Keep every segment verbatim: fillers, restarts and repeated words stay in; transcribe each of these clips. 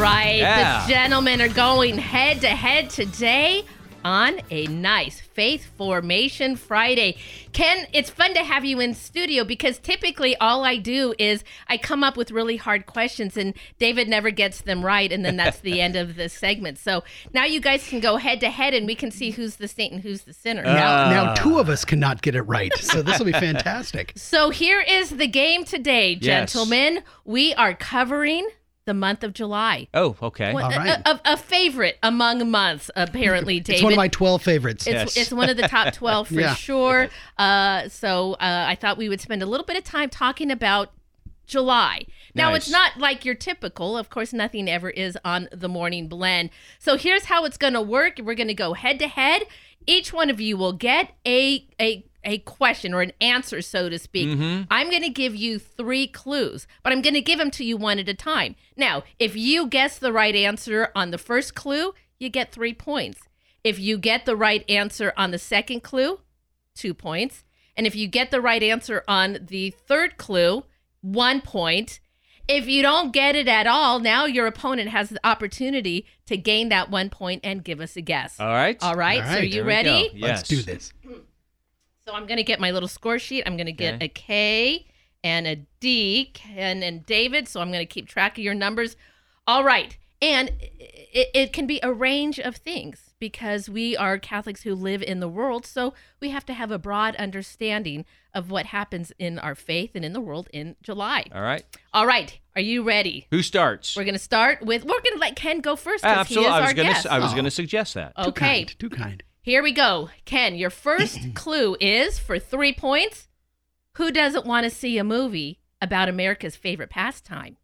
right. Yeah. The gentlemen are going head to head today on a nice Faith Formation Friday. Ken, it's fun to have you in studio because typically all I do is I come up with really hard questions and David never gets them right, and then that's the end of the segment. So now you guys can go head to head and we can see who's the saint and who's the sinner. Now, Uh. now two of us cannot get it right, so this will be fantastic. So here is the game today, Yes. gentlemen. We are covering the month of July. Oh, okay. What- All a- right. a, a favorite among months, apparently, David. It's one of my twelve favorites. It's, Yes. it's one of the top twelve for Yeah. sure. Uh, so uh, I thought we would spend a little bit of time talking about July. Now, Nice. it's not like your typical. Of course, nothing ever is on the Morning Blend. So here's how it's going to work. We're going to go head to head. Each one of you will get a a a question or an answer, so to speak. Mm-hmm. I'm going to give you three clues, but I'm going to give them to you one at a time. Now, if you guess the right answer on the first clue, you get three points. If you get the right answer on the second clue, two points. And if you get the right answer on the third clue, one point. If you don't get it at all, now your opponent has the opportunity to gain that one point and give us a guess. All right. All right, All so are right, you There we ready? go. Let's Yes. do this. So I'm going to get my little score sheet. I'm going to get Okay. a K and a D, Ken and David. So I'm going to keep track of your numbers. All right. And it, it can be a range of things because we are Catholics who live in the world. So we have to have a broad understanding of what happens in our faith and in the world in July. All right. All right. Are you ready? Who starts? We're going to start with, we're going to let Ken go first because Absolutely. he is I was our gonna. guest. I was Oh. going to suggest that. Too Okay. kind. Too kind. Here we go. Ken, your first clue is for three points. Who doesn't want to see a movie about America's favorite pastime?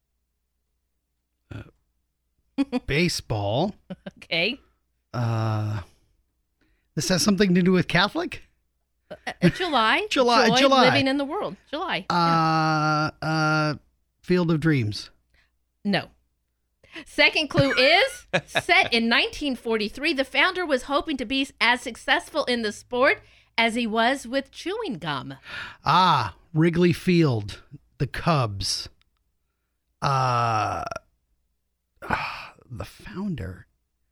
Baseball. Okay. Uh, this has something to do with Catholic? Uh, July. July, Joy, July. Living in the world. July. Uh, uh, Field of Dreams. No. Second clue is set in nineteen forty-three. The founder was hoping to be as successful in the sport as he was with chewing gum. Ah, Wrigley Field. The Cubs. Uh, ah, the founder.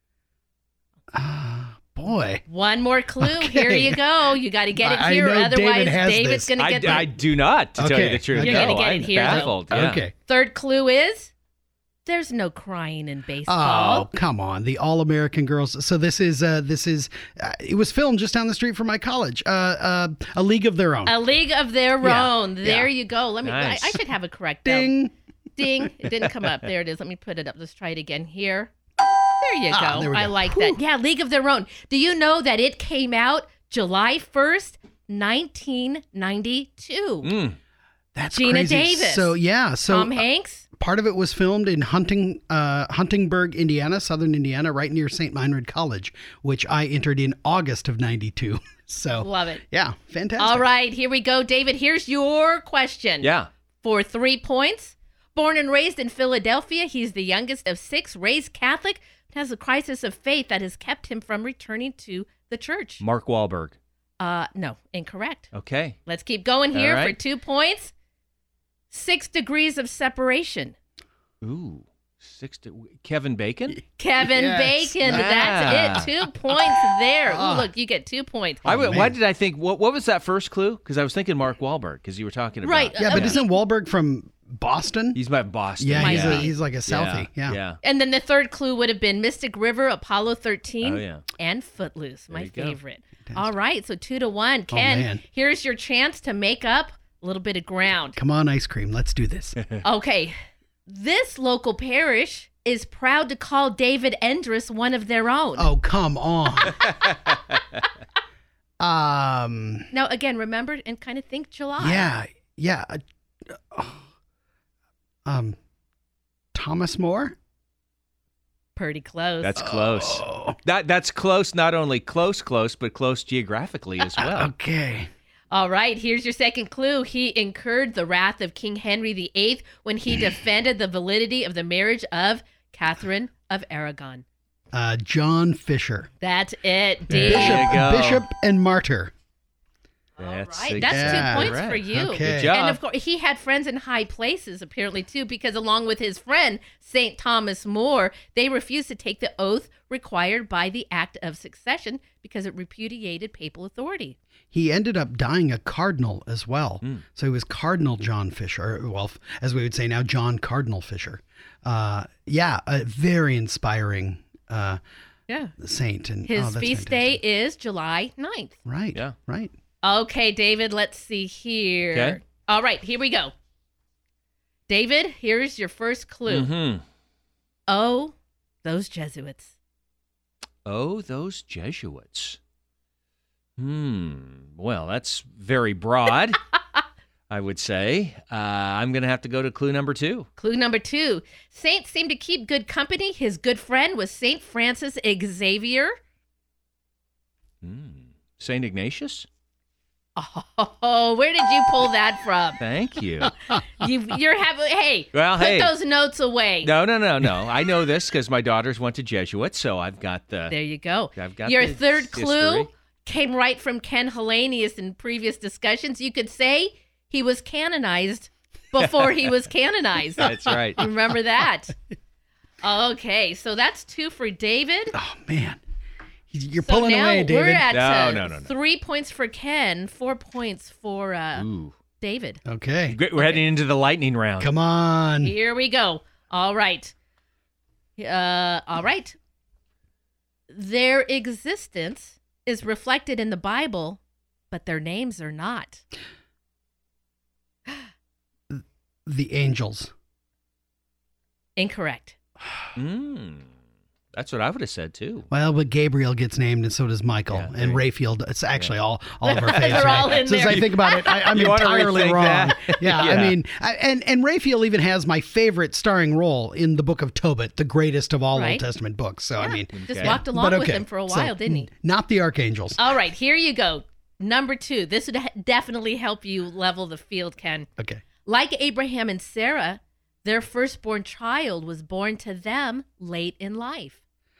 Ah, boy. One more clue. Okay. Here you go. You got to get it I- I here. know Otherwise, David has David's this. going to I, get the I do not, to tell you Okay. the truth. You're no, gonna get it I'm here, though. baffled. Yeah. Okay. Third clue is there's no crying in baseball. Oh, come on. The All-American Girls. So this is, uh, this is, uh, it was filmed just down the street from my college. Uh, uh, A League of Their Own. A league of their Yeah, own. There yeah. you go. Let me. Nice. I, I should have a correct. though. Ding. Ding. It didn't come up. There it is. Let me put it up. Let's try it again here. There you go. Ah, there we I go. like Whew. that. Yeah, League of Their Own. Do you know that it came out July first, nineteen ninety-two? Mm. That's Gina crazy. Davis. So, yeah. So Tom Hanks. part of it was filmed in Hunting, uh, Huntingburg, Indiana, southern Indiana, right near Saint Meinrad College, which I entered in August of ninety-two. So, Love it. yeah, fantastic. All right, here we go. David, here's your question. Yeah. For three points. Born and raised in Philadelphia, he's the youngest of six, raised Catholic, but has a crisis of faith that has kept him from returning to the church. Mark Wahlberg. Uh, no, incorrect. Okay. Let's keep going here All for right. two points. Six degrees of separation. Ooh. Six to Kevin Bacon? Kevin Yes. Bacon. Ah. That's it. Two points there. Ooh, Ah. look, you get two points. I, w- man. why did I think, what, what was that first clue? Because I was thinking Mark Wahlberg, because you were talking about. Right. Yeah, but Okay. isn't Wahlberg from Boston? He's my Boston. yeah, he's, Might a, be. he's like a Southie. Yeah. Yeah. And then the third clue would have been Mystic River, Apollo thirteen, Oh, yeah. and Footloose, my you go. favorite. All right, so two to one. Oh, Ken, man. here's your chance to make up a little bit of ground. Come on, ice cream. Let's do this. Okay, this local parish is proud to call David Endress one of their own. Oh, come on. um, Now, again, remember and kind of think July. yeah, yeah. uh, Um, Thomas More? Pretty close. That's close. Oh, That That's close, not only close, close, but close geographically as well. okay. All right, here's your second clue. He incurred the wrath of King Henry the Eighth when he defended the validity of the marriage of Catherine of Aragon. Uh, John Fisher. That's it, There Dave. you Bishop, go. Bishop and Martyr. All That's That's Right, that's Yeah. two points right. for you. Okay. Good job. And of course, he had friends in high places apparently too, because along with his friend Saint Thomas More, they refused to take the oath required by the Act of Succession because it repudiated papal authority. He ended up dying a cardinal as well. Hmm. So he was Cardinal John Fisher, or, well, as we would say now, John Cardinal Fisher. Uh, yeah, a very inspiring uh, Yeah. saint. And His oh, that's feast fantastic. day is July ninth. Right. Yeah. Right. Okay, David, let's see here. Okay. All right, here we go. David, here's your first clue. Mm-hmm. Oh, those Jesuits. Oh, those Jesuits. Hmm. Well, that's very broad, I would say. Uh, I'm going to have to go to clue number two. Clue number two. Saints seem to keep good company. His good friend was Saint Francis Xavier. Hmm. Saint Ignatius? Oh, where did you pull that from? Thank you. You, you're having, hey, Well, put hey. those notes away. No, no, no, no. I know this because my daughters went to Jesuit, so I've got the. There you go. I've got Your the third clue history. came right from Ken Hellenius in previous discussions. You could say he was canonized before he was canonized. That's right. Remember that? Okay, so that's two for David. Oh, man. You're So pulling now away, David. we're at No, uh, no, no, no. three points for Ken, four points for uh, Ooh. David. Okay. Great, We're heading into the lightning round. Come on. Here we go. All right. Uh, all right. Their existence is reflected in the Bible, but their names are not. The angels. Incorrect. Mm. That's what I would have said, too. Well, but Gabriel gets named, and so does Michael. Yeah, there and you- Raphael. It's actually all, all of our faves. They're all right? in so as there. I think about it, I, I'm You wanna entirely rethink wrong. that? Yeah, I Yeah. mean, I, and and Raphael even has my favorite starring role in the Book of Tobit, the greatest of all Right. Old Testament books. So I Yeah, mean, just Okay. walked along but with okay. him for a So, while, didn't he? Not the archangels. All right, here you go. Number two. This would ha- definitely help you level the field, Ken. Okay. Like Abraham and Sarah, their firstborn child was born to them late in life.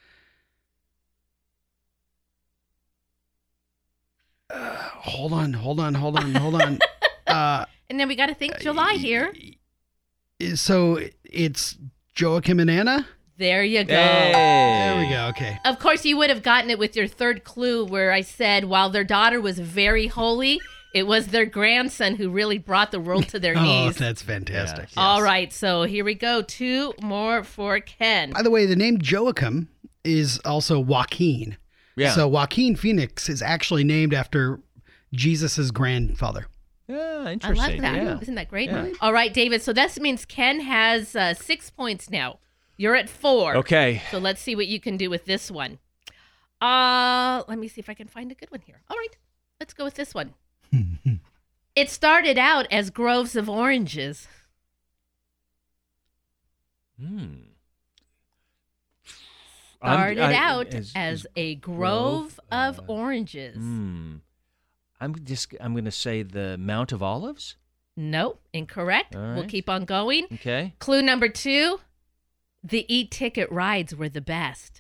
Hold on, hold on, hold on, hold on. uh, And then we got to think July here. so it's Joachim and Anna? There you go. Hey. There we go. Okay. Of course, you would have gotten it with your third clue where I said while their daughter was very holy, it was their grandson who really brought the world to their Oh, knees. that's fantastic. Yes. All Yes. right, so here we go. Two more for Ken. By the way, the name Joachim is also Joaquin. Yeah. So Joaquin Phoenix is actually named after Jesus's grandfather. Yeah, I interesting. love that. Yeah. Isn't that great? Yeah. All right, David. So that means Ken has uh, six points now. You're at four. Okay. So let's see what you can do with this one. Uh, let me see if I can find a good one here. All right, let's go with this one. It started out as groves of oranges. Hmm. Started I'm- I- out as- as, a grove, of uh, oranges. Hmm. I'm just. I'm going to say the Mount of Olives. Nope, incorrect. All We'll right. keep on going. Okay. Clue number two: the e-ticket rides were the best.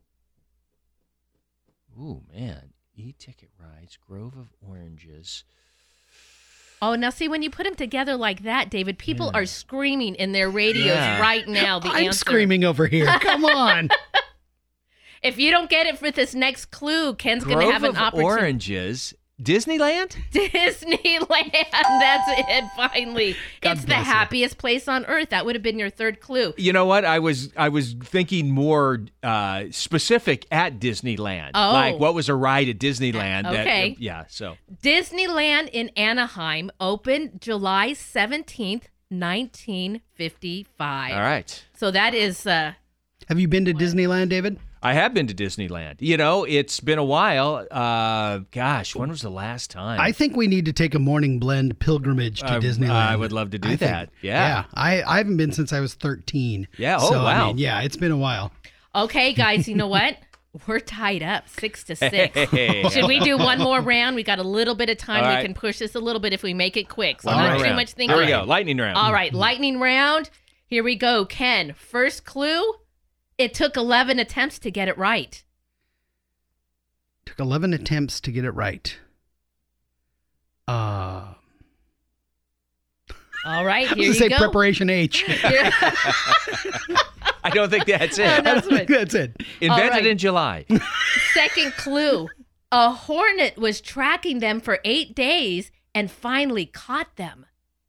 Ooh, man. E-ticket rides, Grove of Oranges. Oh, now see, when you put them together like that, David, people Yeah. are screaming in their radios Yeah. right now. The I'm answer. screaming over here. Come on. If you don't get it for this next clue, Ken's going Grove to have an of opportunity. Oranges. Disneyland? Disneyland. That's it, finally. God it's the bless you. happiest place on earth. That would have been your third clue. You know what? I was I was thinking more uh, specific at Disneyland. Oh. Like what was a ride at Disneyland? that- Okay. yeah. So Disneyland in Anaheim opened July seventeenth, nineteen fifty-five. all right. So that is, uh, Have you been to Disneyland, David? I have been to Disneyland. You know, it's been a while. Uh, gosh, when was the last time? I think we need to take a morning blend pilgrimage to I- Disneyland. I would love to do I think- that. Yeah. Yeah. I, I haven't been since I was thirteen. Yeah, oh, so, I wow. mean, yeah, it's been a while. okay, guys, you know what? We're tied up six to six. Hey. Should we do one more round? We got a little bit of time. All we right. can push this a little bit if we make it quick. So One not more too round. much thinking. Here we go. Lightning round. All right, lightning round. Here we go. Ken, first clue. It took eleven attempts to get it right. Took eleven attempts to get it right. Um, All right, I here was you gonna say go. preparation H. Here- I don't think that's No, it. no. I That's don't think right. that's it. Invented right. in July. Second clue. A hornet was tracking them for eight days and finally caught them.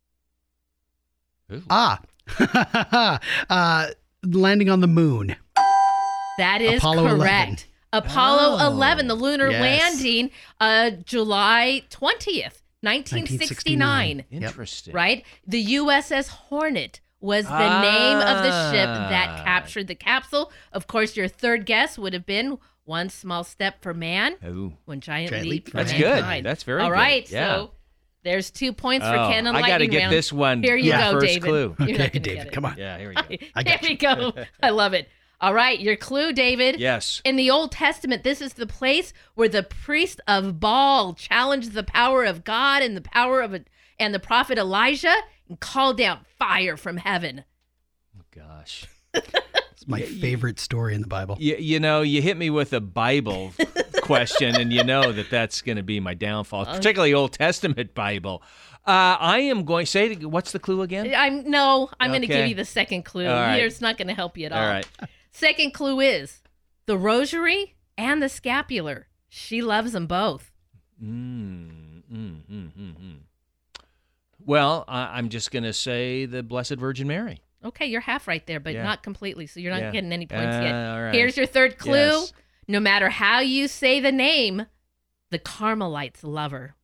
Ooh. Ah. uh, landing on the moon. That is Apollo correct. eleven. Apollo Oh, eleven, the lunar yes. landing, uh, July twentieth, nineteen sixty-nine. Interesting. Right? The U S S Hornet was the name of the ship that Ah. captured the capsule. Of course, your third guess would have been one small step for man, Ooh. one giant, Giant leap leap for for That's mankind. good. That's very All good. right, Yeah. so there's two points for Oh, Ken and I Lightning got to get round. this one. Here you the go, first David. clue. You're not Okay, gonna get David, it. come on. Yeah, here we go. I There got we you. go. I love it. All right, your clue, David. Yes. In the Old Testament, this is the place where the priest of Baal challenged the power of God and the power of a, and the prophet Elijah and called down fire from heaven. Oh, gosh. It's my favorite story in the Bible. You, you know, you hit me with a Bible question, and you know that that's going to be my downfall, particularly Old Testament Bible. Uh, I am going. Say, it- what's the clue again? I'm no, I'm going to Okay. give you the second clue. All right. Here, it's not going to help you at all. All right. Second clue is the rosary and the scapular. She loves them both. Mm, mm, mm, mm, mm. Well, I, I'm just going to say the Blessed Virgin Mary. Okay, you're half right there, but Yeah. not completely. So you're not Yeah. getting any points Uh, yet. all right. Here's your third clue. Yes. No matter how you say the name, the Carmelites love her.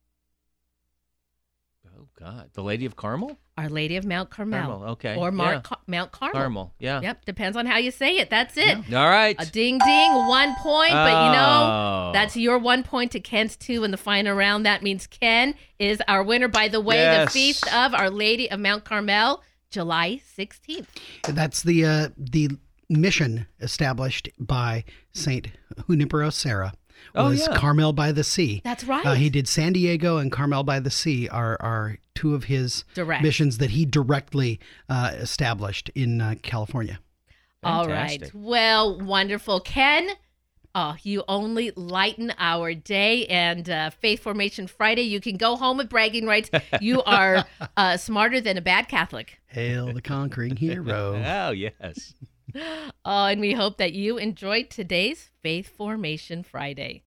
Oh, God. The Lady of Carmel? Our Lady of Mount Carmel. Carmel, okay. Or Mar- Yeah. Car- Mount Carmel. Carmel, yeah. Yep, depends on how you say it. That's it. All right. A ding ding, one point, but you know, Oh. that's your one point to Ken's two in the final round. That means Ken is our winner. By the way, Yes. the Feast of Our Lady of Mount Carmel, July sixteenth. That's the uh, the mission established by Saint Junipero Serra. Oh, Was yeah. Carmel by the Sea. That's right. Uh, he did San Diego and Carmel by the Sea are are two of his Direct. missions that he directly uh, established in uh, California. All right. Fantastic. Well, wonderful. Ken, oh, you only lighten our day. And uh, Faith Formation Friday, you can go home with bragging rights. You are uh, smarter than a bad Catholic. Hail the conquering hero. Oh, yes. Oh, and we hope that you enjoyed today's Faith Formation Friday.